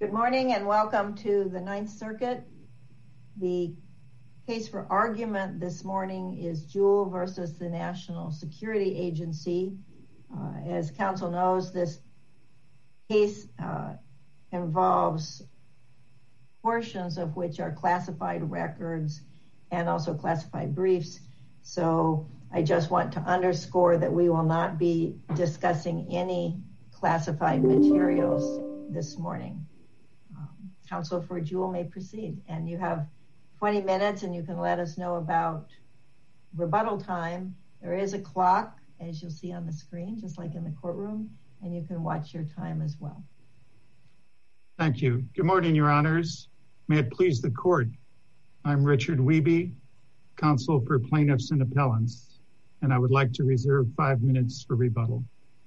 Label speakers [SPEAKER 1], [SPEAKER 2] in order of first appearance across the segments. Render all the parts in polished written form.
[SPEAKER 1] Good morning and welcome to the Ninth Circuit. The case for argument this morning is Jewell versus the National Security Agency. As counsel knows, this case involves portions of which are classified records and also classified briefs. So I just want to underscore that we will not be discussing any classified materials this morning. Counsel for Jewell may proceed, and you have 20 minutes and you can let us know about rebuttal time. There is a clock, as you'll see on the screen, just like in the courtroom, and you can watch your time as well.
[SPEAKER 2] Thank you. Good morning, Your Honors. May it please the court. I'm Richard Wiebe, counsel for plaintiffs and appellants, and I would like to reserve 5 minutes for rebuttal.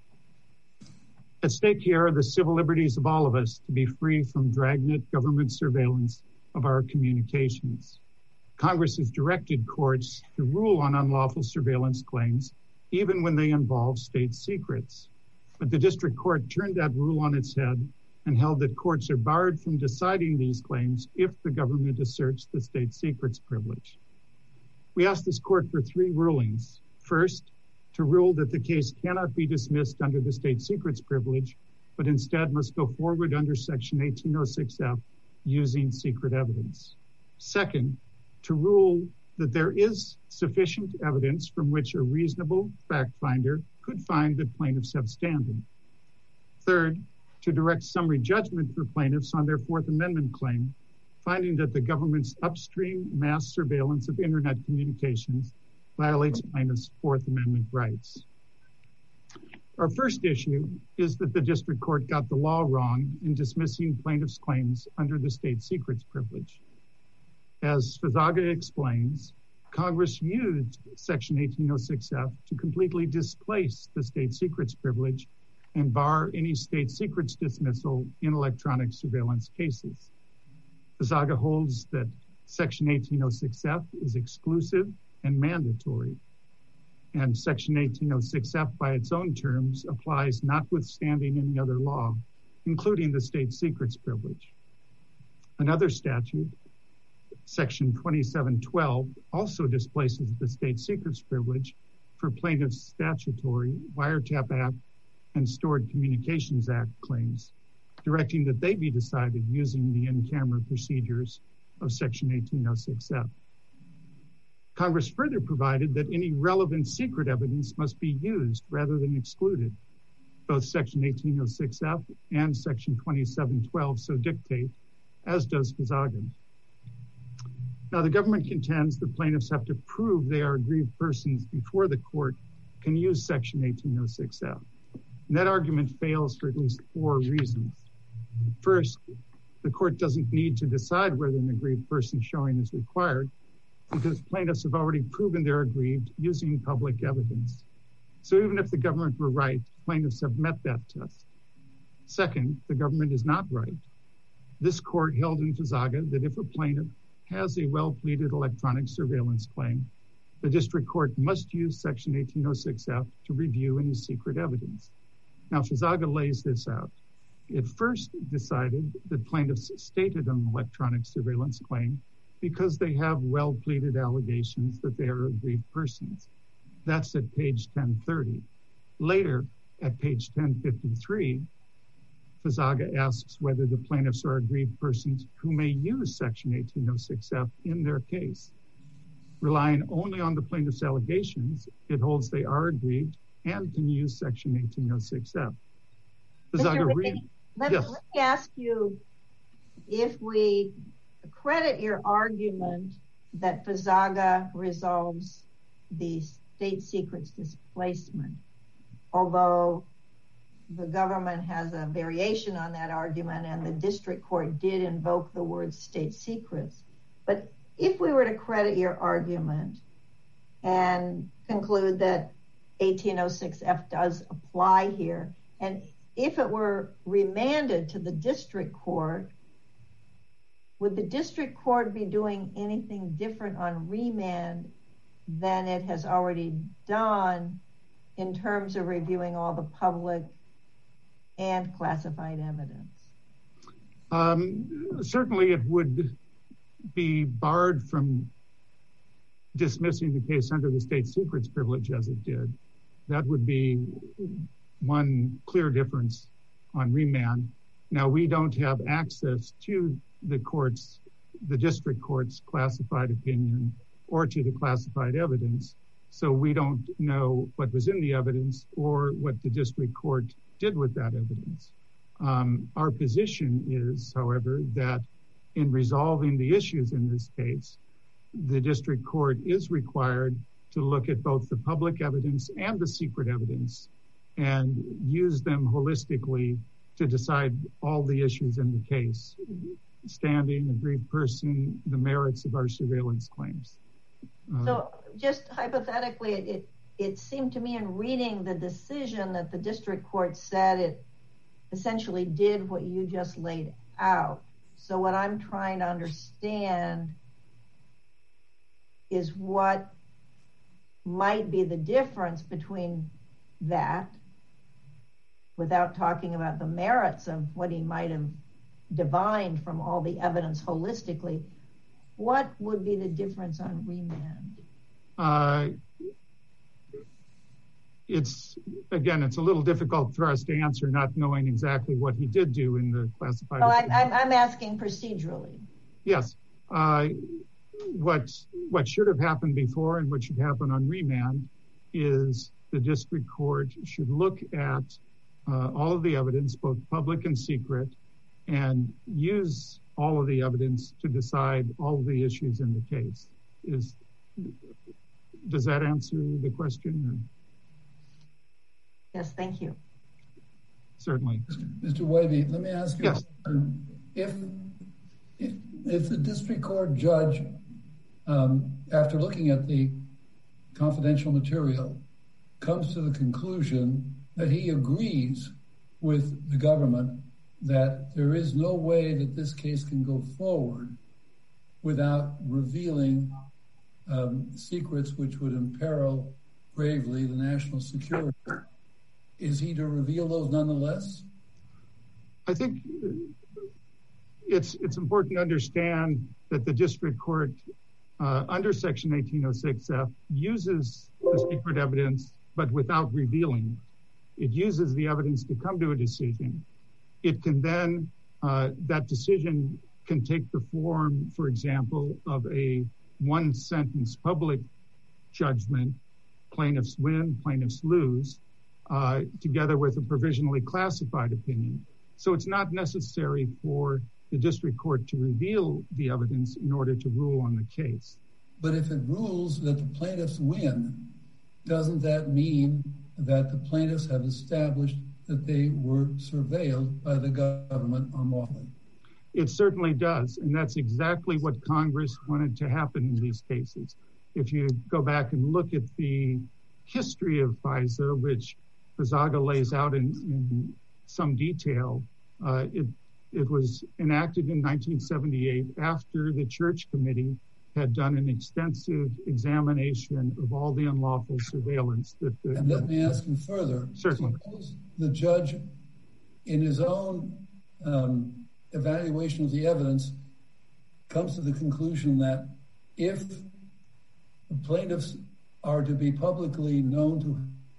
[SPEAKER 2] At stake here are the civil liberties of all of us to be free from dragnet government surveillance of our communications. Congress has directed courts to rule on unlawful surveillance claims, even when they involve state secrets. But the district court turned that rule on its head and held that courts are barred from deciding these claims if the government asserts the state secrets privilege. We asked this court for 3 rulings. First, to rule that the case cannot be dismissed under the state secrets privilege, but instead must go forward under Section 1806F using secret evidence. Second, to rule that there is sufficient evidence from which a reasonable fact finder could find that plaintiffs have standing. Third, to direct summary judgment for plaintiffs on their Fourth Amendment claim, finding that the government's upstream mass surveillance of internet communications violates plaintiffs' Fourth Amendment rights. Our first issue is that the district court got the law wrong in dismissing plaintiffs' claims under the state secrets privilege. As Fazaga explains, Congress used Section 1806F to completely displace the state secrets privilege and bar any state secrets dismissal in electronic surveillance cases. Fazaga holds that Section 1806F is exclusive and mandatory, and Section 1806F by its own terms applies notwithstanding any other law, including the state secrets privilege. Another statute, Section 2712, also displaces the state secrets privilege for plaintiffs' statutory Wiretap Act and Stored Communications Act claims, directing that they be decided using the in-camera procedures of Section 1806F. Congress further provided that any relevant secret evidence must be used rather than excluded. Both Section 1806F and Section 2712 so dictate, as does Fazaga. Now, the government contends that plaintiffs have to prove they are aggrieved persons before the court can use Section 1806F. And that argument fails for at least 4 reasons. First, the court doesn't need to decide whether an aggrieved person showing is required, because plaintiffs have already proven they're aggrieved using public evidence. So even if the government were right, plaintiffs have met that test. Second, the government is not right. This court held in Fazaga that if a plaintiff has a well-pleaded electronic surveillance claim, the district court must use Section 1806F to review any secret evidence. Now, Fazaga lays this out. It first decided that plaintiffs stated an electronic surveillance claim because they have well-pleaded allegations that they are aggrieved persons. That's at page 1030. Later, at page 1053, Fazaga asks whether the plaintiffs are aggrieved persons who may use Section 1806F in their case. Relying only on the plaintiff's allegations, it holds they are aggrieved and can use Section 1806F.
[SPEAKER 1] Let me ask you, if we credit your argument that Fazaga resolves the state secrets displacement, although the government has a variation on that argument and the district court did invoke the word state secrets, but if we were to credit your argument and conclude that 1806F does apply here, and if it were remanded to the district court, would the district court be doing anything different on remand than it has already done in terms of reviewing all the public and classified evidence?
[SPEAKER 2] Certainly it would be barred from dismissing the case under the state secrets privilege as it did. That would be one clear difference on remand. Now, we don't have access to the district court's classified opinion or to the classified evidence. So we don't know what was in the evidence or what the district court did with that evidence. Our position is, however, that in resolving the issues in this case, the district court is required to look at both the public evidence and the secret evidence and use them holistically to decide all the issues in the case, standing, aggrieved person, the merits of our surveillance claims.
[SPEAKER 1] So just hypothetically, it seemed to me in reading the decision that the district court said it essentially did what you just laid out. So what I'm trying to understand is what might be the difference between that, without talking about the merits of what he might have divined from all the evidence holistically. What would be the difference on remand? It's a little difficult for us to answer, not knowing exactly what he did do in the classified. Well, I'm asking procedurally.
[SPEAKER 2] Yes. What should have happened before and what should happen on remand is the district court should look at all of the evidence, both public and secret, and use all of the evidence to decide all of the issues in the case. Does that answer the question?
[SPEAKER 1] Yes, thank you.
[SPEAKER 2] Certainly.
[SPEAKER 3] Mr. Wavy, let me ask you,
[SPEAKER 2] yes.
[SPEAKER 3] If the district court judge, after looking at the confidential material, comes to the conclusion that he agrees with the government that there is no way that this case can go forward without revealing secrets which would imperil gravely the national security, is he to reveal those nonetheless?
[SPEAKER 2] I think it's important to understand that the district court under Section 1806F uses the secret evidence, but without revealing it. It uses the evidence to come to a decision. It can then, that decision can take the form, for example, of a one-sentence public judgment, plaintiffs win, plaintiffs lose, together with a provisionally classified opinion. So it's not necessary for the district court to reveal the evidence in order to rule on the case.
[SPEAKER 3] But if it rules that the plaintiffs win, doesn't that mean that the plaintiffs have established that they were surveilled by the government unlawfully?
[SPEAKER 2] It certainly does, and that's exactly what Congress wanted to happen in these cases. If you go back and look at the history of FISA, which Pizaga lays out in some detail, it was enacted in 1978 after the Church Committee had done an extensive examination of all the unlawful surveillance.
[SPEAKER 3] And let me ask you further.
[SPEAKER 2] Certainly.
[SPEAKER 3] Suppose the judge, in his own evaluation of the evidence, comes to the conclusion that if the plaintiffs are to be publicly known to,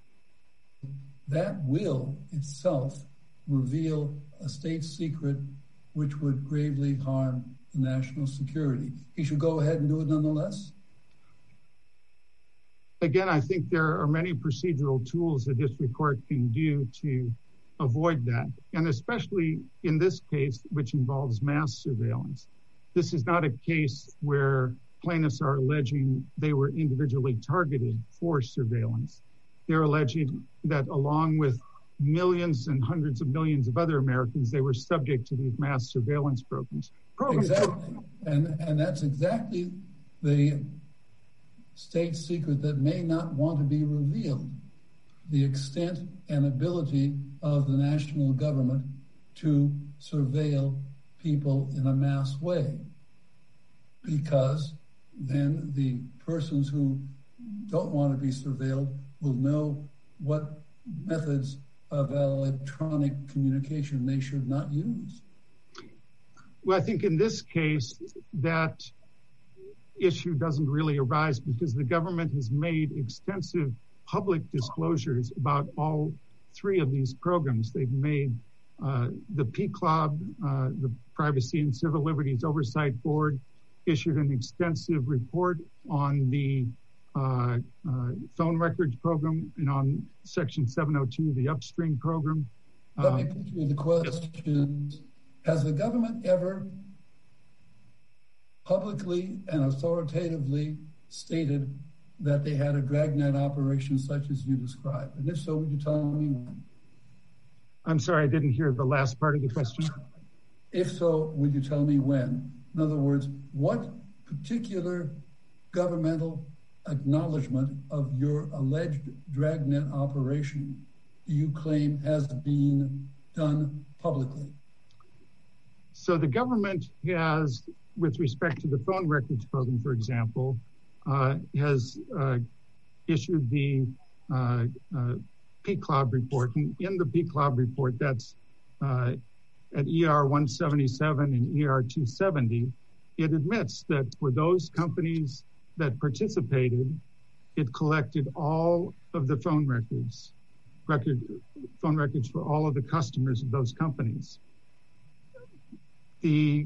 [SPEAKER 3] that will itself reveal a state secret which would gravely harm the national security. He should go ahead and do it nonetheless?
[SPEAKER 2] Again, I think there are many procedural tools the district court can do to avoid that. And especially in this case, which involves mass surveillance. This is not a case where plaintiffs are alleging they were individually targeted for surveillance. They're alleging that along with millions and hundreds of millions of other Americans, they were subject to these mass surveillance programs.
[SPEAKER 3] Exactly. And that's exactly the state secret that may not want to be revealed. The extent and ability of the national government to surveil people in a mass way. Because then the persons who don't want to be surveilled will know what methods of electronic communication they should not use.
[SPEAKER 2] Well, I think in this case, that issue doesn't really arise because the government has made extensive public disclosures about all three of these programs. They've made the PCLOB, the Privacy and Civil Liberties Oversight Board, issued an extensive report on the phone records program and on Section 702, the upstream program.
[SPEAKER 3] Let me put you the question. Has the government ever publicly and authoritatively stated that they had a dragnet operation such as you described? And if so, would you tell me when?
[SPEAKER 2] I'm sorry, I didn't hear the last part of the question.
[SPEAKER 3] If so, would you tell me when? In other words, what particular governmental acknowledgement of your alleged dragnet operation do you claim has been done publicly?
[SPEAKER 2] So the government has, with respect to the phone records program, for example, has issued the PCLOB report. And in the PCLOB report, that's at ER 177 and ER 270, it admits that for those companies that participated, it collected all of the phone records for all of the customers of those companies. There's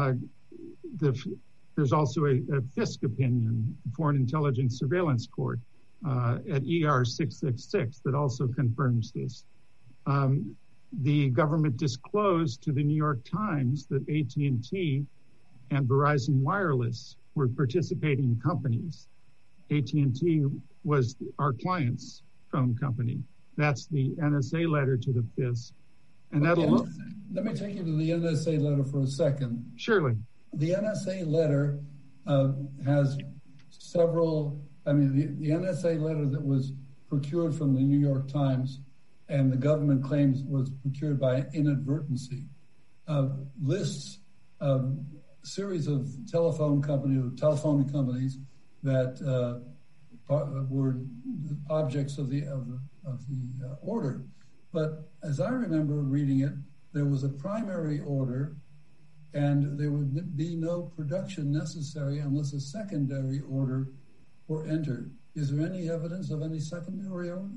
[SPEAKER 2] also a FISC opinion, Foreign Intelligence Surveillance Court, at ER 666 that also confirms this. The government disclosed to the New York Times that AT&T and Verizon Wireless were participating companies. AT&T was our client's phone company. That's the NSA letter to the FISC. And that'll
[SPEAKER 3] let me take you to the NSA letter for a second.
[SPEAKER 2] Surely.
[SPEAKER 3] The NSA letter has several, the NSA letter that was procured from the New York Times and the government claims was procured by inadvertency, lists a series of telephone companies that were objects of the order. But as I remember reading it, there was a primary order and there would be no production necessary unless a secondary order were entered. Is there any evidence of any secondary order?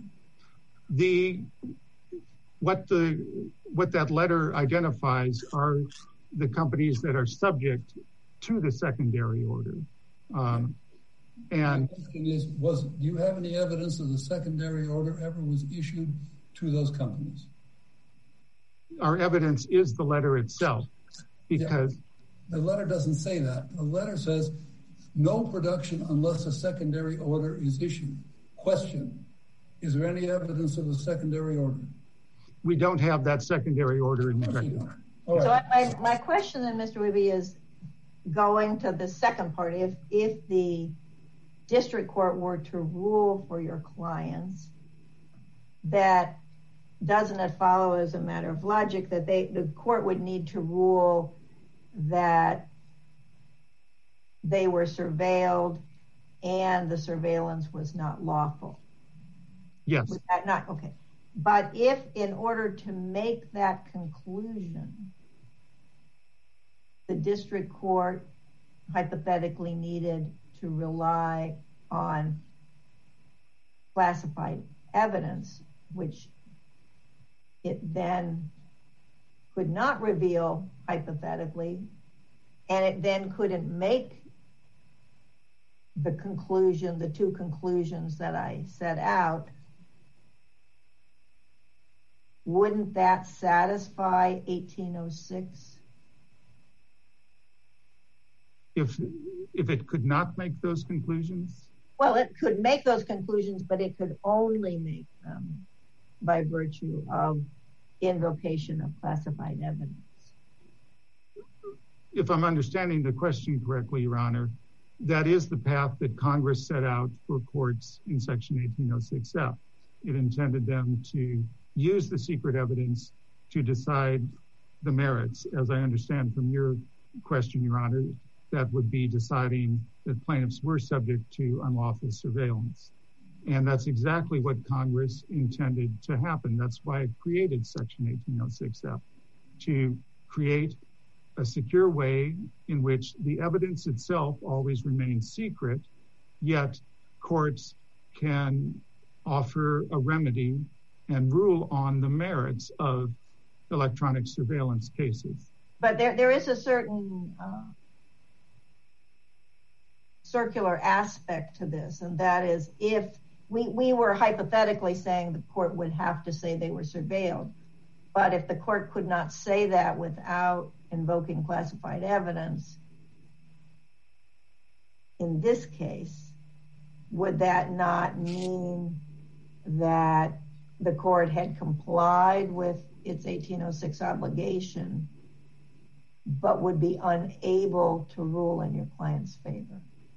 [SPEAKER 2] What that letter identifies are the companies that are subject to the secondary order. And
[SPEAKER 3] the question is, do you have any evidence that the secondary order ever was issued to those companies?
[SPEAKER 2] Our evidence is the letter itself, because
[SPEAKER 3] the letter doesn't say that. The letter says no production unless a secondary order is issued. Question: is there any evidence of a secondary order?
[SPEAKER 2] We don't have that secondary order in the record.
[SPEAKER 3] Right.
[SPEAKER 1] So my question then, Mr. Wiebe, is going to the second part. If the district court were to rule for your clients, that doesn't it follow as a matter of logic that the court would need to rule that they were surveilled and the surveillance was not lawful?
[SPEAKER 2] Yes.
[SPEAKER 1] Was that not okay? But if in order to make that conclusion, the district court hypothetically needed to rely on classified evidence, which it then could not reveal hypothetically, and it then couldn't make the conclusion, the two conclusions that I set out, wouldn't that satisfy 1806?
[SPEAKER 2] If it could not make those conclusions?
[SPEAKER 1] Well, it could make those conclusions, but it could only make them by virtue of invocation of classified evidence.
[SPEAKER 2] If I'm understanding the question correctly, Your Honor, that is the path that Congress set out for courts in Section 1806F. It intended them to use the secret evidence to decide the merits. As I understand from your question, Your Honor, that would be deciding that plaintiffs were subject to unlawful surveillance. And that's exactly what Congress intended to happen. That's why it created Section 1806F, to create a secure way in which the evidence itself always remains secret, yet courts can offer a remedy and rule on the merits of electronic surveillance cases.
[SPEAKER 1] But there is a certain circular aspect to this, and that is if we were hypothetically saying the court would have to say they were surveilled, but if the court could not say that without invoking classified evidence, in this case, would that not mean that the court had complied with its 1806 obligation, but would be unable to rule in your client's favor?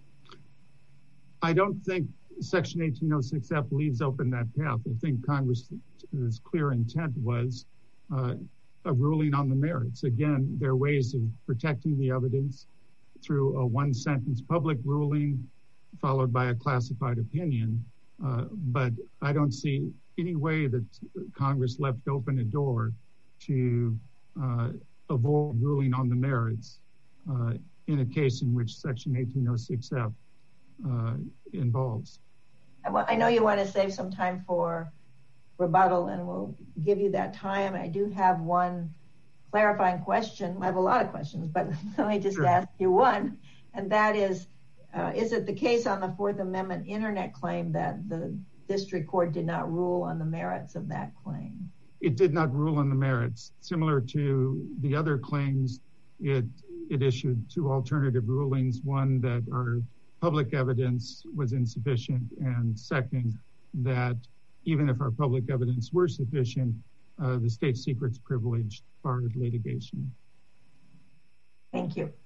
[SPEAKER 2] I don't think Section 1806F leaves open that path. I think Congress's clear intent was a ruling on the merits. Again, there are ways of protecting the evidence through a one-sentence public ruling followed by a classified opinion. But I don't see any way that Congress left open a door to avoid ruling on the merits in a case in which Section 1806F involves.
[SPEAKER 1] I know you want to save some time for rebuttal, and we'll give you that time. I do have one clarifying question. I have a lot of questions, but let me just ask you one, and that is it the case on the Fourth Amendment Internet claim that the district court did not rule on the merits of that claim?
[SPEAKER 2] It did not rule on the merits. Similar to the other claims, it issued two alternative rulings, one that our public evidence was insufficient, and second, that even if our public evidence were sufficient, the state secrets privilege barred litigation.
[SPEAKER 1] Thank you.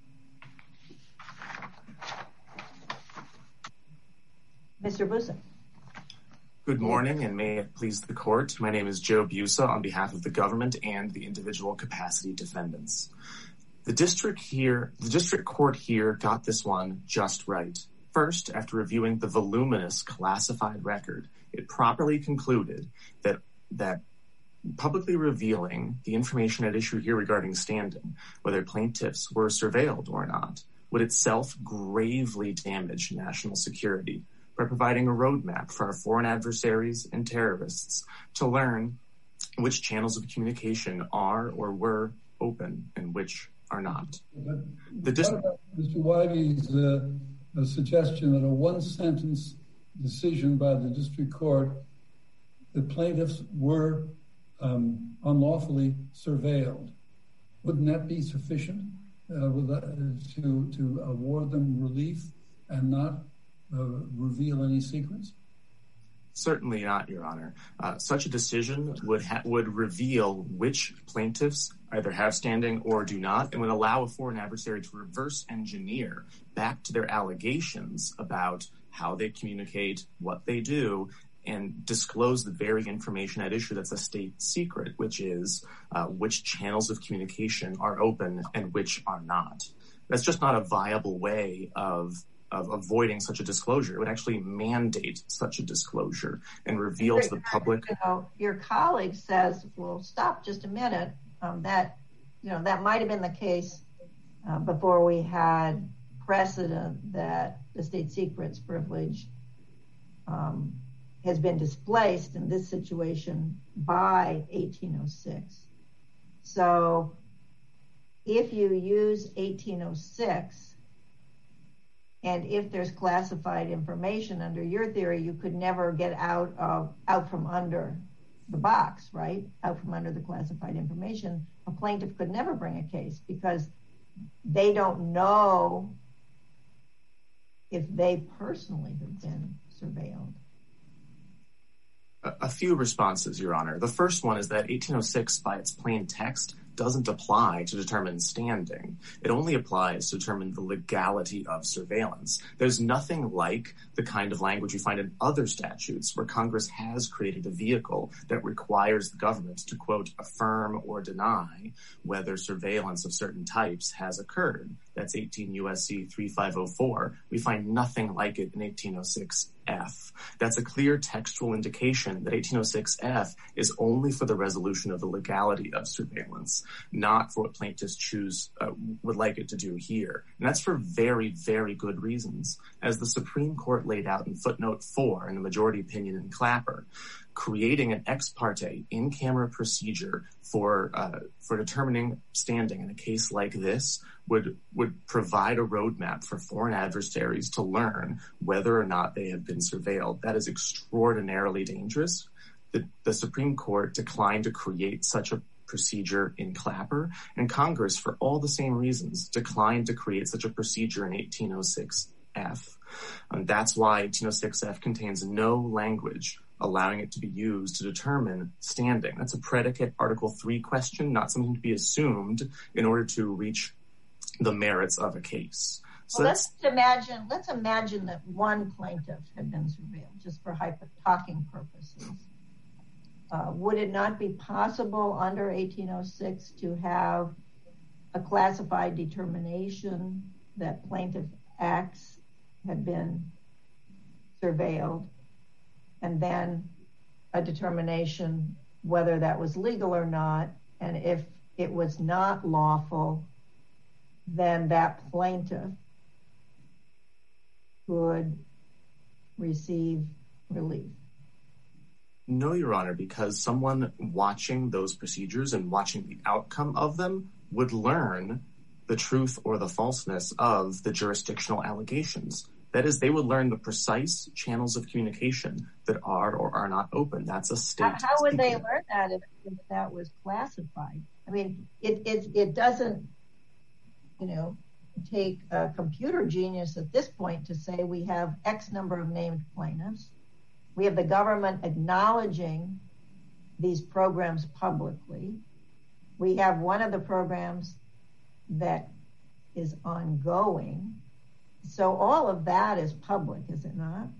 [SPEAKER 1] Mr. Busa.
[SPEAKER 4] Good morning, and may it please the court. My name is Joe Busa on behalf of the government and the individual capacity defendants. The district court here got this one just right. First, after reviewing the voluminous classified record, it properly concluded that publicly revealing the information at issue here regarding standing, whether plaintiffs were surveilled or not, would itself gravely damage national security by providing a roadmap for our foreign adversaries and terrorists to learn which channels of communication are or were open and which are not.
[SPEAKER 3] What about Mr. Wybie's suggestion that a one-sentence decision by the district court that plaintiffs were unlawfully surveilled, wouldn't that be sufficient to award them relief and not reveal any secrets?
[SPEAKER 4] Certainly not, Your Honor. Such a decision would reveal which plaintiffs either have standing or do not, and would allow a foreign adversary to reverse engineer back to their allegations about how they communicate, what they do, and disclose the very information at issue that's a state secret, which is which channels of communication are open and which are not. That's just not a viable way of avoiding such a disclosure. It would actually mandate such a disclosure and reveal to the public.
[SPEAKER 1] Your colleague says, well, stop just a minute. That might have been the case before we had precedent that the state secrets privilege has been displaced in this situation by 1806. So if you use 1806, and if there's classified information under your theory, you could never get out from under the box, right? Out from under the classified information. A plaintiff could never bring a case because they don't know if they personally have been surveilled.
[SPEAKER 4] A few responses, Your Honor. The first one is that 1806, by its plain text, doesn't apply to determine standing. It only applies to determine the legality of surveillance. There's nothing like the kind of language you find in other statutes where Congress has created a vehicle that requires the government to, quote, affirm or deny whether surveillance of certain types has occurred. That's 18 U.S.C. 3504. We find nothing like it in 1806 1806F. That's a clear textual indication that 1806F is only for the resolution of the legality of surveillance, not for what plaintiffs would like it to do here. And that's for very, very good reasons. As the Supreme Court laid out in footnote 4 in the majority opinion in Clapper, creating an ex parte in-camera procedure for determining standing in a case like this would provide a roadmap for foreign adversaries to learn whether or not they have been surveilled. That is extraordinarily dangerous. The Supreme Court declined to create such a procedure in Clapper, and Congress, for all the same reasons, declined to create such a procedure in 1806F. And that's why 1806F contains no language allowing it to be used to determine standing. That's a predicate Article 3 question, not something to be assumed in order to reach the merits of a case. So
[SPEAKER 1] well, let's imagine that one plaintiff had been surveilled, just for talking purposes. Would it not be possible under 1806 to have a classified determination that plaintiff X had been surveilled, and then a determination whether that was legal or not, and if it was not lawful, then that plaintiff would receive relief?
[SPEAKER 4] No, Your Honor, because someone watching those procedures and watching the outcome of them would learn the truth or the falseness of the jurisdictional allegations. That is, they would learn the precise channels of communication that are or are not open. That's a state.
[SPEAKER 1] How would they learn that if that was classified? I mean, it doesn't, take a computer genius at this point to say we have X number of named plaintiffs. We have the government acknowledging these programs publicly. We have one of the programs that is ongoing. So all of that is public, is it not?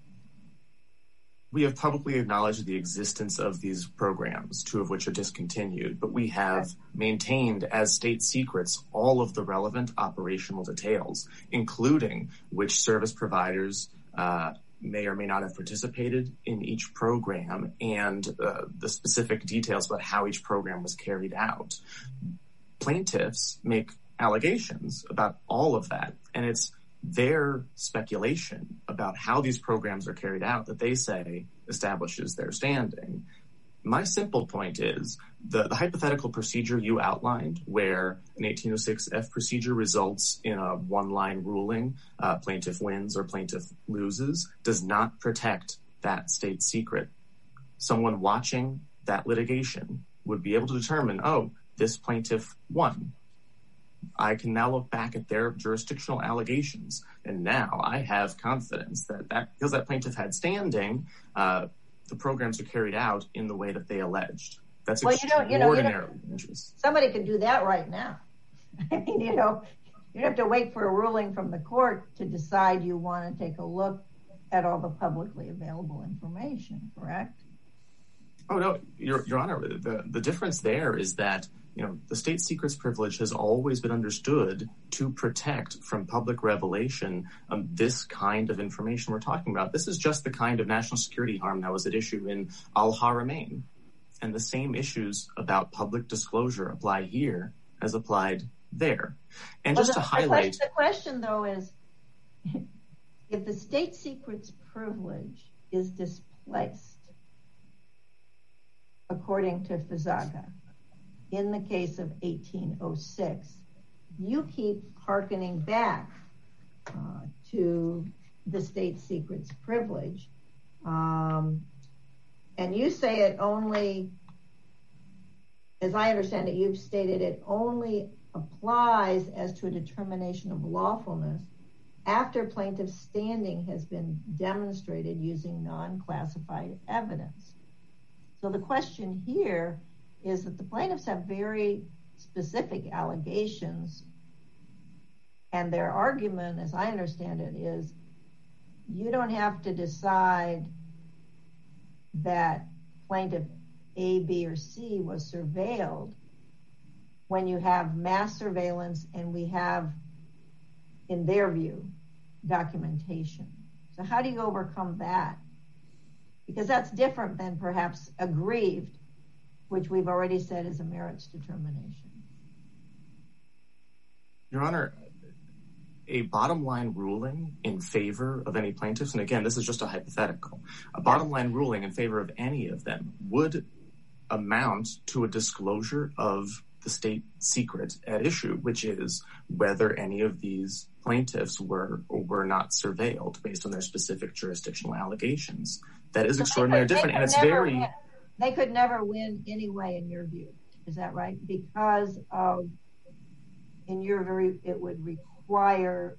[SPEAKER 4] We have publicly acknowledged the existence of these programs, 2 of which are discontinued, but we have maintained as state secrets all of the relevant operational details, including which service providers may or may not have participated in each program and the specific details about how each program was carried out. Plaintiffs make allegations about all of that, and it's their speculation about how these programs are carried out that they say establishes their standing. My simple point is the hypothetical procedure you outlined, where an 1806F procedure results in a one-line ruling, plaintiff wins or plaintiff loses, does not protect that state secret. Someone watching that litigation would be able to determine, oh, this plaintiff won. I can now look back at their jurisdictional allegations, and now I have confidence that because that plaintiff had standing, the programs are carried out in the way that they alleged. That's extraordinarily dangerous.
[SPEAKER 1] Somebody could do that right now. I mean, you don't have to wait for a ruling from the court to decide you want to take a look at all the publicly available information, correct?
[SPEAKER 4] Oh, no, Your Honor, the difference there is that the state secrets privilege has always been understood to protect from public revelation this kind of information we're talking about. This is just the kind of national security harm that was at issue in Al-Haramain. And the same issues about public disclosure apply here as applied there. And just to highlight...
[SPEAKER 1] The question, though, is if the state secrets privilege is displaced, according to Fazaga, in the case of 1806, you keep hearkening back to the state secrets privilege. And you say it only, as I understand it, you've stated it only applies as to a determination of lawfulness after plaintiff's standing has been demonstrated using non-classified evidence. So the question here is that the plaintiffs have very specific allegations, and their argument, as I understand it, is you don't have to decide that plaintiff A, B, or C was surveilled when you have mass surveillance and we have, in their view, documentation. So how do you overcome that? Because that's different than perhaps aggrieved, which we've already said is a merits determination.
[SPEAKER 4] Your Honor, a bottom line ruling in favor of any plaintiffs, and again, this is just a hypothetical, a bottom line ruling in favor of any of them would amount to a disclosure of the state secret at issue, which is whether any of these plaintiffs were or were not surveilled based on their specific jurisdictional allegations. That is extraordinarily different, and it's very...
[SPEAKER 1] They could never win anyway, in your view. Is that right? Because of, in your view, it would require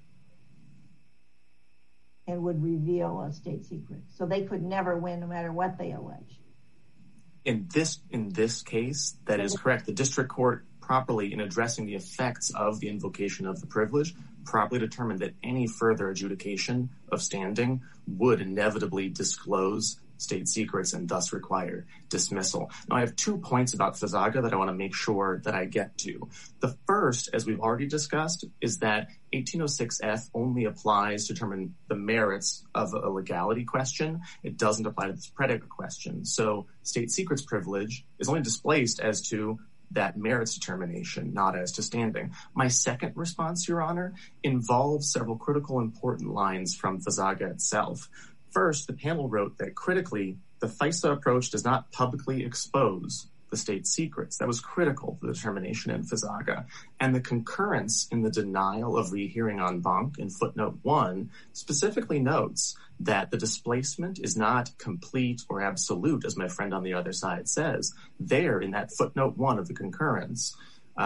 [SPEAKER 1] and would reveal a state secret. So they could never win no matter what they allege.
[SPEAKER 4] In this case, that is correct. The district court properly, in addressing the effects of the invocation of the privilege, properly determined that any further adjudication of standing would inevitably disclose state secrets and thus require dismissal. Now, I have 2 points about Fazaga that I want to make sure that I get to. The first, as we've already discussed, is that 1806F only applies to determine the merits of a legality question. It doesn't apply to this predicate question. So state secrets privilege is only displaced as to that merits determination, not as to standing. My second response, Your Honor, involves several critical important lines from Fazaga itself. First, the panel wrote that critically, the FISA approach does not publicly expose the state secrets. That was critical for the determination in Fazaga. And the concurrence in the denial of rehearing en banc in footnote 1 specifically notes that the displacement is not complete or absolute, as my friend on the other side says. There, in that footnote 1 of the concurrence,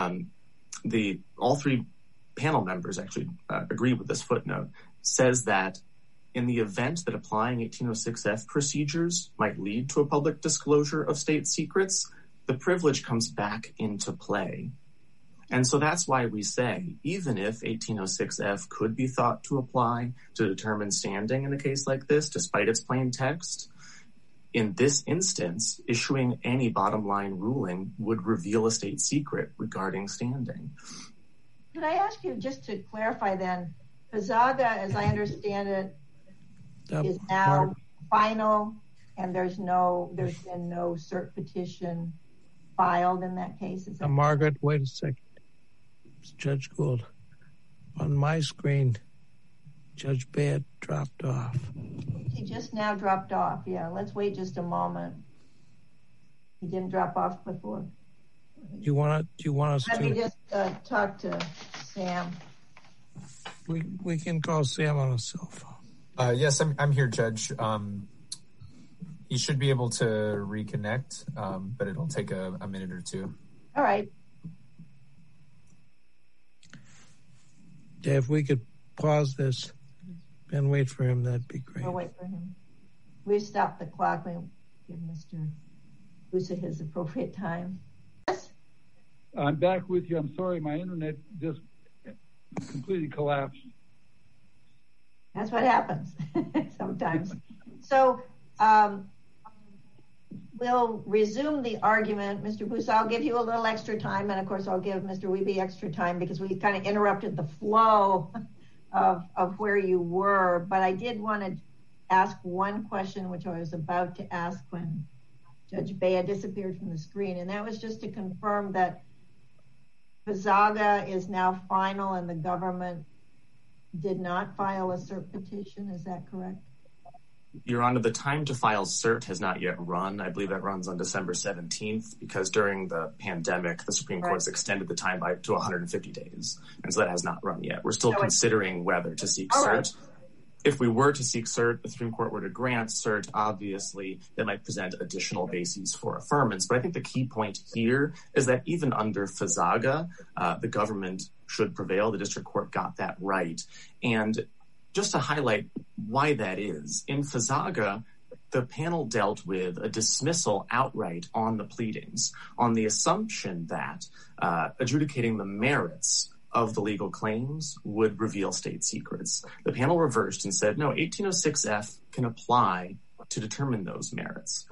[SPEAKER 4] all 3 panel members actually agree with this footnote, says that in the event that applying 1806F procedures might lead to a public disclosure of state secrets, the privilege comes back into play. And so that's why we say, even if 1806F could be thought to apply to determine standing in a case like this, despite its plain text, in this instance, issuing any bottom line ruling would reveal a state secret regarding standing.
[SPEAKER 1] Could I ask you just to clarify then, Fazaga, as I understand it, is now final, and there's been no cert petition filed in that case?
[SPEAKER 5] Margaret, wait a second. It's Judge Gould. On my screen, Judge Baird dropped off.
[SPEAKER 1] He just now dropped off. Yeah, let's wait just a moment. He didn't drop off before.
[SPEAKER 5] Do you want us
[SPEAKER 1] Let me just talk to Sam.
[SPEAKER 5] We can call Sam on a cell phone.
[SPEAKER 6] Yes, I'm here, Judge. He should be able to reconnect, but it'll take a minute or two.
[SPEAKER 1] All right.
[SPEAKER 5] If we could pause this and wait for him, that'd be great.
[SPEAKER 1] We'll wait for him. We've stopped the clock. We'll give Mr. Busa his appropriate time. Yes?
[SPEAKER 3] I'm back with you. I'm sorry, my internet just completely collapsed.
[SPEAKER 1] That's what happens sometimes. So we'll resume the argument. Mr. Busa, I'll give you a little extra time. And of course, I'll give Mr. Wiebe extra time because we kind of interrupted the flow of where you were. But I did want to ask one question, which I was about to ask when Judge Bea disappeared from the screen. And that was just to confirm that Fazaga is now final and the government did not file a cert petition. Is that correct?
[SPEAKER 4] Your Honor, the time to file cert has not yet run. I believe that runs on December 17th because during the pandemic, the Supreme Court has extended the time by to 150 days. And so that has not run yet. We're still considering whether to seek cert. Right. If we were to seek cert, the Supreme Court were to grant cert, obviously, that might present additional bases for affirmance. But I think the key point here is that even under Fazaga, the government should prevail. The district court got that right. And just to highlight why that is, in Fazaga, the panel dealt with a dismissal outright on the pleadings, on the assumption that adjudicating the merits of the legal claims would reveal state secrets. The panel reversed and said, no, 1806F can apply to determine those merits.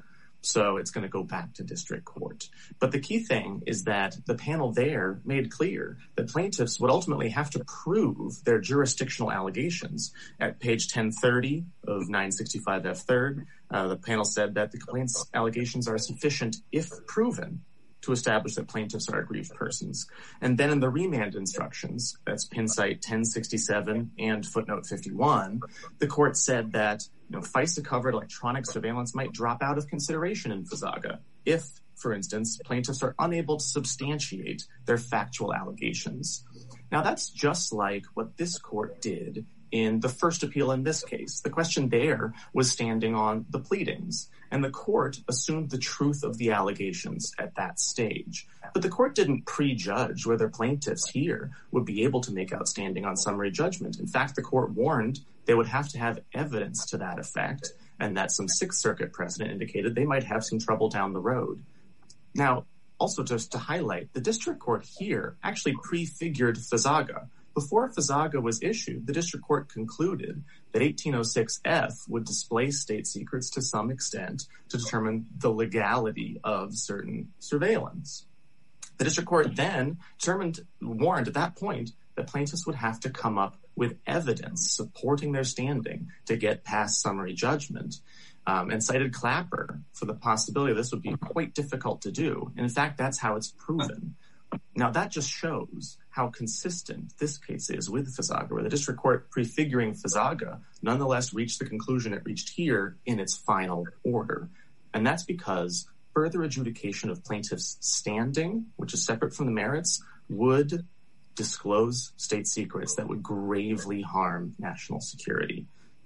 [SPEAKER 4] So it's going to go back to district court. But the key thing is that the panel there made clear that plaintiffs would ultimately have to prove their jurisdictional allegations. At page 1030 of 965 F3rd, the panel said that the complaint's allegations are sufficient if proven to establish that plaintiffs are aggrieved persons. And then in the remand instructions, that's pin site 1067 and footnote 51, the court said that FISA-covered electronic surveillance might drop out of consideration in FISAGA if, for instance, plaintiffs are unable to substantiate their factual allegations. Now, that's just like what this court did in the first appeal in this case. The question there was standing on the pleadings, and the court assumed the truth of the allegations at that stage. But the court didn't prejudge whether plaintiffs here would be able to make out standing on summary judgment. In fact, the court warned they would have to have evidence to that effect, and that some Sixth Circuit precedent indicated they might have some trouble down the road. Now, also just to highlight, the district court here actually prefigured FISAGA. Before FISAGA was issued, the district court concluded that 1806F would display state secrets to some extent to determine the legality of certain surveillance. The district court then warned at that point that plaintiffs would have to come up with evidence supporting their standing to get past summary judgment, and cited Clapper for the possibility this would be quite difficult to do. And in fact, that's how it's proven. Now, that just shows how consistent this case is with FISAGA, where the district court prefiguring FISAGA nonetheless reached the conclusion it reached here in its final order. And that's because further adjudication of plaintiffs' standing, which is separate from the merits, would disclose state secrets that would gravely harm national security.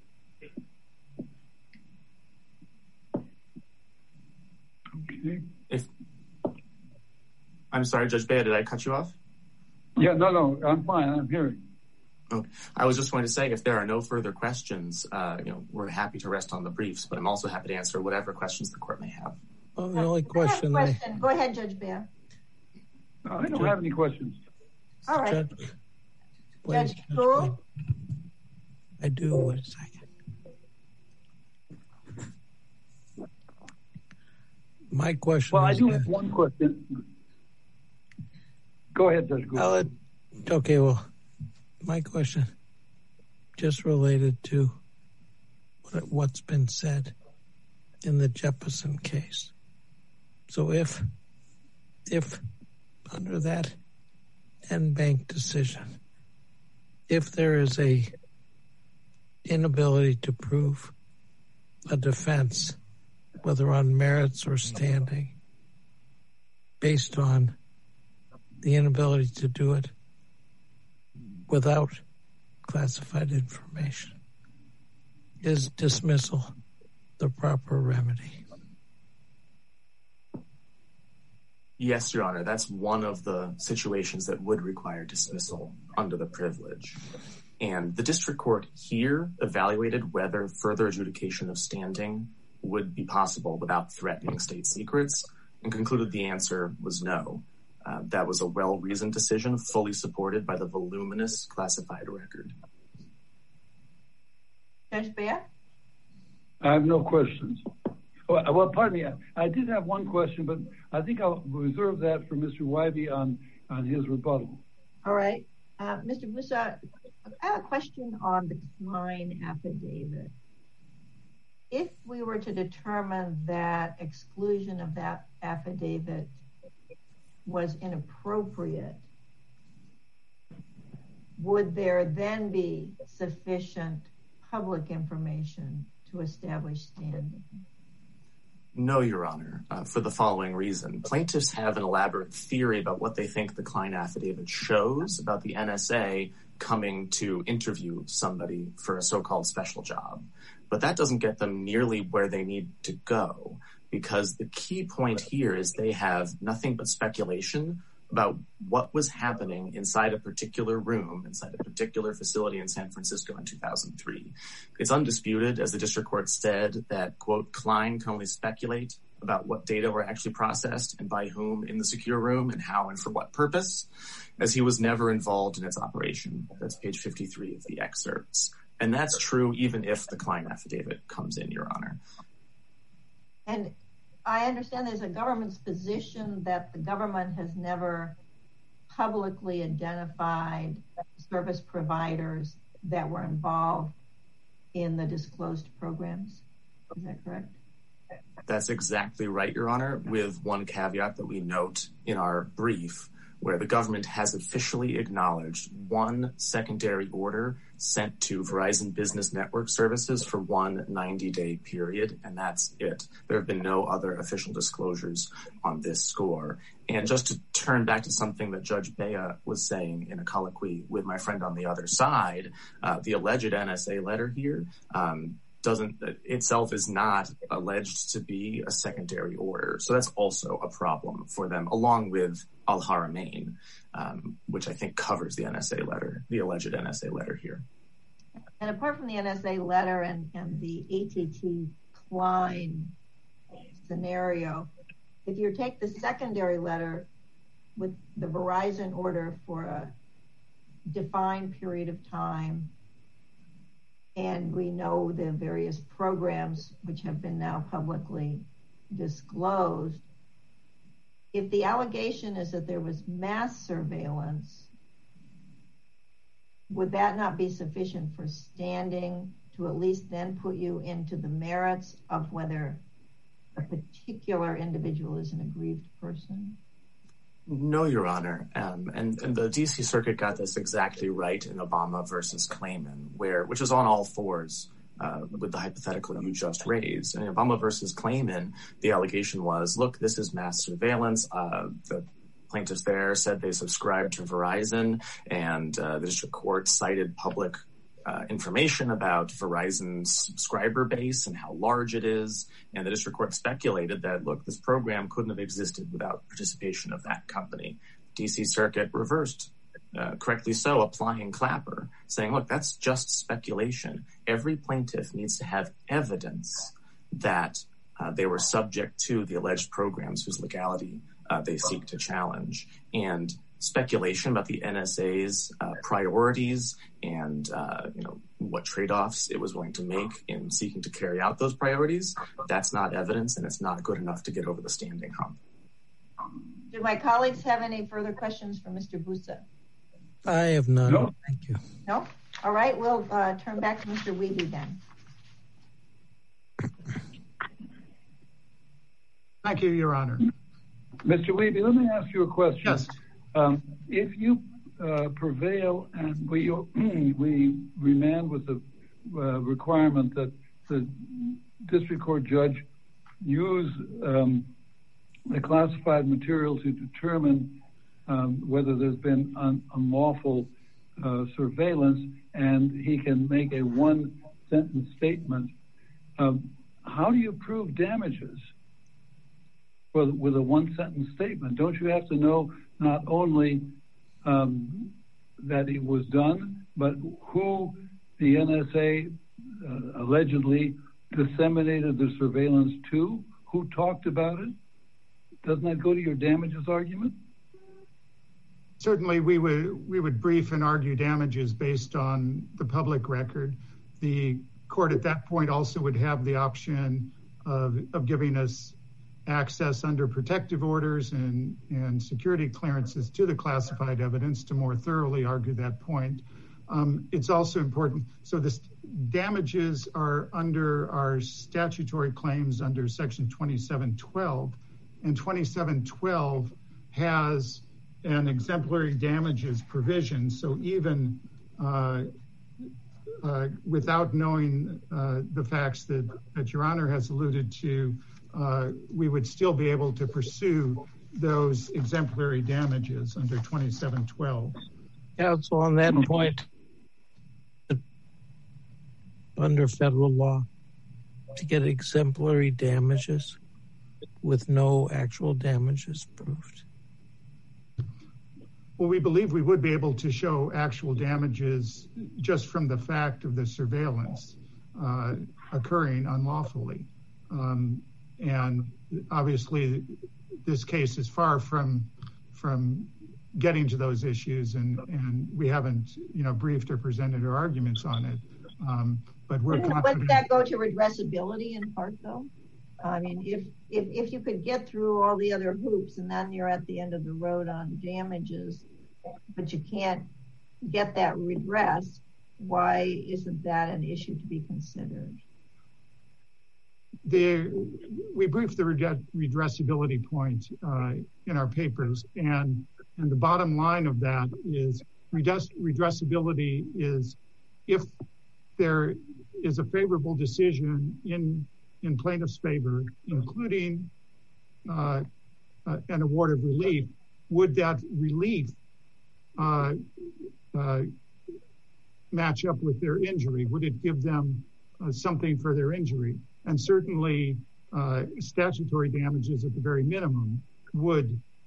[SPEAKER 4] I'm sorry, Judge Bea, did I cut you off?
[SPEAKER 3] Yeah, no, I'm fine. I'm hearing.
[SPEAKER 4] Okay. I was just going to say, if there are no further questions, we're happy to rest on the briefs, but I'm also happy to answer whatever questions the court may have.
[SPEAKER 5] Well, the only question
[SPEAKER 1] Go ahead, Judge Bea.
[SPEAKER 3] No, I don't have any questions.
[SPEAKER 1] All right.
[SPEAKER 5] Judge
[SPEAKER 1] Gould?
[SPEAKER 5] I do. Wait a second. My question
[SPEAKER 3] I do have one question. Go ahead, Judge Gould.
[SPEAKER 5] Okay, well, my question just related to what's been said in the Jeppesen case. So if under that en-banc decision, if there is a inability to prove a defense, whether on merits or standing, based on the inability to do it without classified information, is dismissal the proper remedy?
[SPEAKER 4] Yes, Your Honor, that's one of the situations that would require dismissal under the privilege. And the district court here evaluated whether further adjudication of standing would be possible without threatening state secrets and concluded the answer was no. That was a well-reasoned decision, fully supported by the voluminous classified record.
[SPEAKER 1] Judge Bea?
[SPEAKER 3] I have no questions. Well, pardon me. I did have one question, but I think I'll reserve that for Mr. Wybie on his rebuttal.
[SPEAKER 1] All right. Mr. Busa, I have a question on the Klein affidavit. If we were to determine that exclusion of that affidavit was inappropriate, would there then be sufficient public information to establish standing?
[SPEAKER 4] No, Your Honor, for the following reason. Plaintiffs have an elaborate theory about what they think the Klein affidavit shows about the NSA coming to interview somebody for a so-called special job. But that doesn't get them nearly where they need to go, because the key point here is they have nothing but speculation about what was happening inside a particular room, inside a particular facility in San Francisco in 2003. It's undisputed, as the district court said, that, quote, Klein can only speculate about what data were actually processed and by whom in the secure room and how and for what purpose, as he was never involved in its operation. That's page 53 of the excerpts. And that's true even if the Klein affidavit comes in, Your Honor.
[SPEAKER 1] And I understand there's a government's position that the government has never publicly identified service providers that were involved in the disclosed programs. Is that correct?
[SPEAKER 4] That's exactly right, Your Honor, with one caveat that we note in our brief, where the government has officially acknowledged one secondary order sent to Verizon Business Network Services for one 90-day period, and that's it. There have been no other official disclosures on this score. And just to turn back to something that Judge Bea was saying in a colloquy with my friend on the other side, the alleged NSA letter here itself is not alleged to be a secondary order. So that's also a problem for them, along with Al-Haramain, which I think covers the NSA letter, the alleged NSA letter here.
[SPEAKER 1] And apart from the NSA letter and the AT&T Klein scenario, if you take the secondary letter with the Verizon order for a defined period of time, and we know the various programs which have been now publicly disclosed, if the allegation is that there was mass surveillance, would that not be sufficient for standing to at least then put you into the merits of whether a particular individual is an aggrieved person?
[SPEAKER 4] No, Your Honor. And the D.C. Circuit got this exactly right in Obama versus Klayman, which is on all fours with the hypothetical you just raised. In Obama versus Klayman, the allegation was, look, this is mass surveillance. The plaintiffs there said they subscribed to Verizon, and the district court cited public information about Verizon's subscriber base and how large it is. And the district court speculated that, look, this program couldn't have existed without participation of that company. DC Circuit reversed, correctly so, applying Clapper, saying, look, that's just speculation. Every plaintiff needs to have evidence that they were subject to the alleged programs whose legality they seek to challenge. And speculation about the NSA's priorities and what trade-offs it was willing to make in seeking to carry out those priorities, that's not evidence, and it's not good enough to get over the standing hump.
[SPEAKER 1] Do my colleagues have any further questions for Mr. Busa?
[SPEAKER 5] I have none. No. Thank you.
[SPEAKER 1] No? All right, we'll turn back to Mr. Wiebe then.
[SPEAKER 2] Thank you, Your Honor.
[SPEAKER 3] Mr. Wiebe, let me ask you a question.
[SPEAKER 2] Yes.
[SPEAKER 3] If you prevail and we remand with the requirement that the district court judge use the classified material to determine whether there's been unlawful surveillance, and he can make a one-sentence statement, how do you prove damages with a one-sentence statement? Don't you have to know not only that it was done, but who the NSA allegedly disseminated the surveillance to? Who talked about it? Doesn't that go to your damages argument?
[SPEAKER 2] Certainly, we would brief and argue damages based on the public record. The court at that point also would have the option of giving us access under protective orders and security clearances to the classified evidence to more thoroughly argue that point. It's also important. So the damages are under our statutory claims under Section 2712, and 2712 has an exemplary damages provision. So even without knowing the facts that Your Honor has alluded to, we would still be able to pursue those exemplary damages under 2712.
[SPEAKER 5] Counsel, on that point, under federal law, to get exemplary damages with no actual damages proved?
[SPEAKER 2] Well, we believe we would be able to show actual damages just from the fact of the surveillance occurring unlawfully. And obviously, this case is far from getting to those issues, and we haven't, briefed or presented our arguments on it. But we're confident.
[SPEAKER 1] Would that go to redressability in part, though? I mean, if you could get through all the other hoops and then you're at the end of the road on damages, but you can't get that redress, why isn't that an issue to be considered?
[SPEAKER 2] We briefed the redressability point in our papers, and the bottom line of that is redressability is if there is a favorable decision in plaintiff's favor, including an award of relief, would that relief match up with their injury? Would it give them something for their injury? And certainly statutory damages at the very minimum would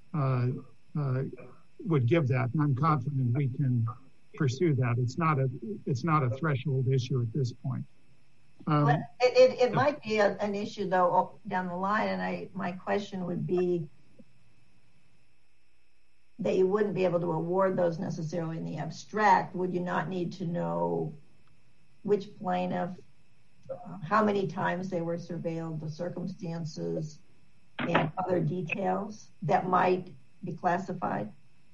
[SPEAKER 2] give that. And I'm confident we can pursue that. It's not a threshold issue at this point.
[SPEAKER 1] It might be an issue though down the line, and my question would be that you wouldn't be able to award those necessarily in the abstract. Would you not need to know which plaintiff, how many times they were surveilled, the circumstances, and other details that might be classified?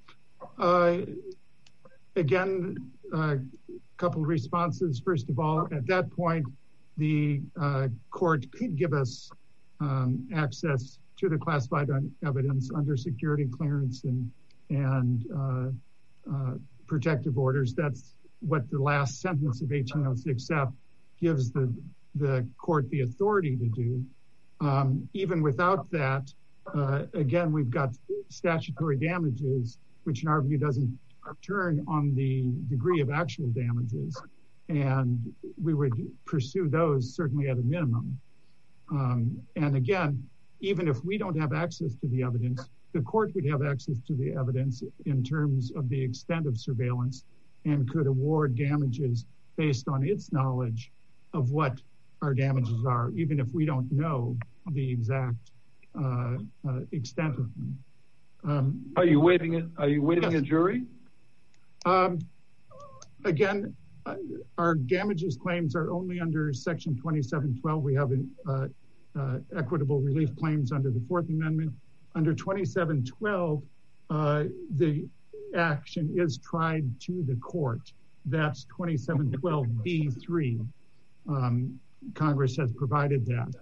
[SPEAKER 1] Again, a couple of responses. First of all, at that point, the court could give us access to the classified evidence under security clearance and protective orders. That's what the last sentence of 1806F gives the court the authority to do. Even without that, again, we've got statutory damages, which in our view doesn't turn on the degree of actual damages. And we would pursue those certainly at a minimum. And again, even if we don't have access to the evidence, the court would have access to the evidence in terms of the extent of surveillance and could award damages based on its knowledge of what our damages are, even if we don't know the exact extent of them.
[SPEAKER 7] Are you waiting
[SPEAKER 2] Yes.
[SPEAKER 7] a jury?
[SPEAKER 2] Again, our damages claims are only under Section 2712. We have equitable relief claims under the Fourth Amendment. Under 2712, the action is tried to the court. That's 2712B3. Congress has provided that.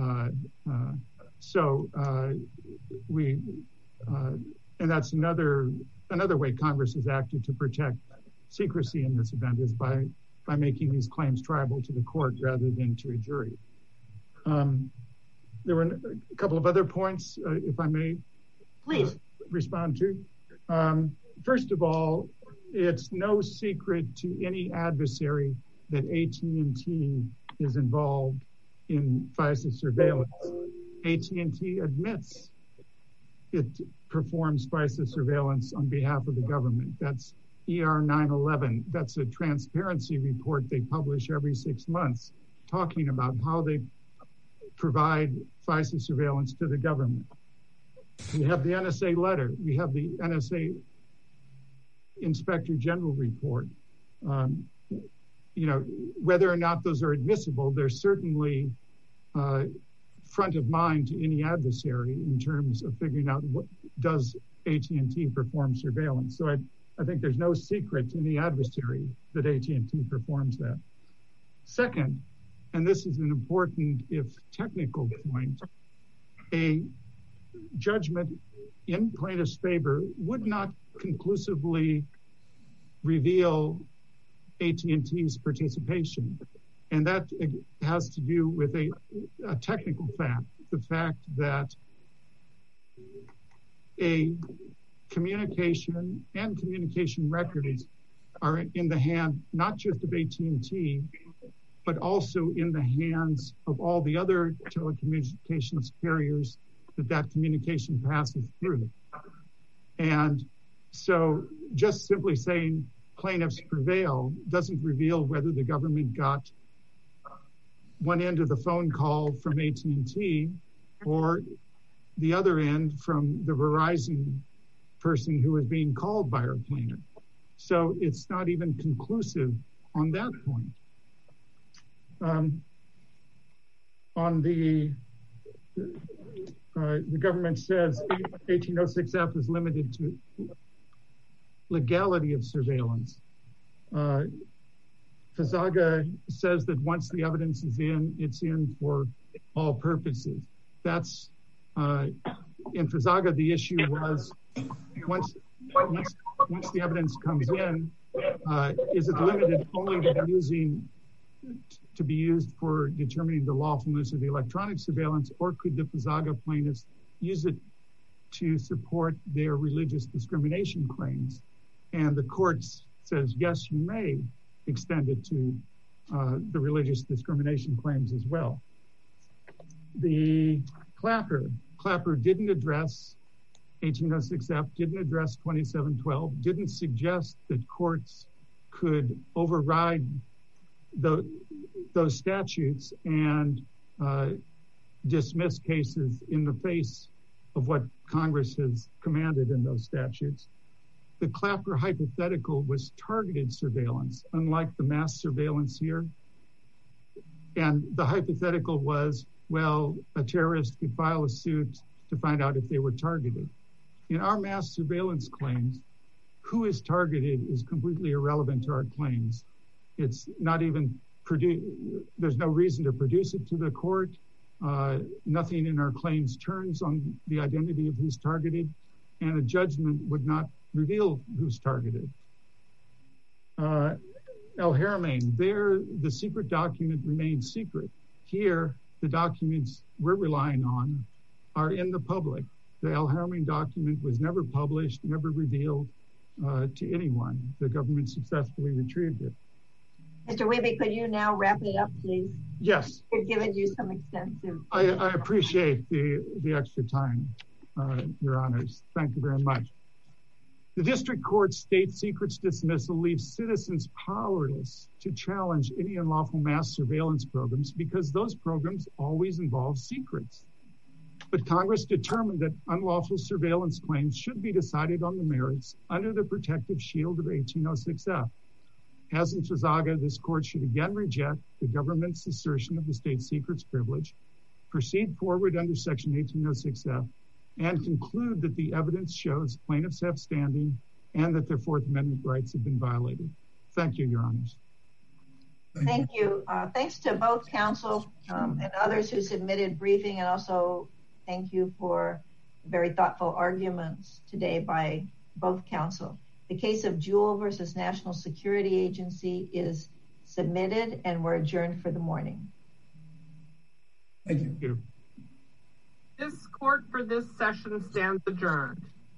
[SPEAKER 2] And that's another way Congress has acted to protect secrecy in this event is by making these claims tribal to the court rather than to a jury. There were a couple of other points, if I may
[SPEAKER 1] Please
[SPEAKER 2] respond to. First of all, it's no secret to any adversary that AT&T is involved in FISA surveillance. AT&T admits it performs FISA surveillance on behalf of the government. That's ER 911. That's a transparency report they publish every 6 months talking about how they provide FISA surveillance to the government. We have the NSA letter. We have the NSA Inspector General report. Whether or not those are admissible, they're certainly front of mind to any adversary in terms of figuring out what does AT&T perform surveillance. So I think there's no secret to any adversary that AT&T performs that. Second, and this is an important, if technical point, a judgment in plaintiff's favor would not conclusively reveal AT&T's participation. And that has to do with a technical fact, the fact that a communication and communication records are in the hand, not just of AT&T, but also in the hands of all the other telecommunications carriers that communication passes through. And so just simply saying plaintiffs prevail doesn't reveal whether the government got one end of the phone call from AT&T or the other end from the Verizon person who was being called by our plaintiff. So it's not even conclusive on that point. On the the government says 1806F is limited to legality of surveillance. Fazaga says that once the evidence is in, it's in for all purposes. That's in Fazaga, the issue was once the evidence comes in, is it limited only to be used for determining the lawfulness of the electronic surveillance, or could the Fazaga plaintiffs use it to support their religious discrimination claims? And the court says, yes, you may extend it to the religious discrimination claims as well. The Clapper didn't address 1806F, didn't address 2712, didn't suggest that courts could override those statutes and dismiss cases in the face of what Congress has commanded in those statutes. The Clapper hypothetical was targeted surveillance, unlike the mass surveillance here. And the hypothetical was, well, a terrorist could file a suit to find out if they were targeted. In our mass surveillance claims, who is targeted is completely irrelevant to our claims. It's not even there's no reason to produce it to the court. Nothing in our claims turns on the identity of who's targeted, and a judgment would not reveal who's targeted. El Haramain, there, the secret document remains secret. Here, the documents we're relying on are in the public. The El Haramain document was never published, never revealed to anyone. The government successfully retrieved it.
[SPEAKER 1] Mr. Wiebe, could you now wrap it up, please?
[SPEAKER 2] Yes.
[SPEAKER 1] We've given you some extensive...
[SPEAKER 2] I appreciate the extra time, Your Honors. Thank you very much. The district court state secrets dismissal leaves citizens powerless to challenge any unlawful mass surveillance programs because those programs always involve secrets. But Congress determined that unlawful surveillance claims should be decided on the merits under the protective shield of 1806F. As in Fazaga, this court should again reject the government's assertion of the state secrets privilege, proceed forward under section 1806F, and conclude that the evidence shows plaintiffs have standing and that their Fourth Amendment rights have been violated. Thank you, Your Honors.
[SPEAKER 1] Thank you. Thanks to both counsel and others who submitted briefing, and also thank you for very thoughtful arguments today by both counsel. The case of Jewell versus National Security Agency is submitted, and we're adjourned for the morning.
[SPEAKER 3] Thank you.
[SPEAKER 7] This court for this session stands adjourned.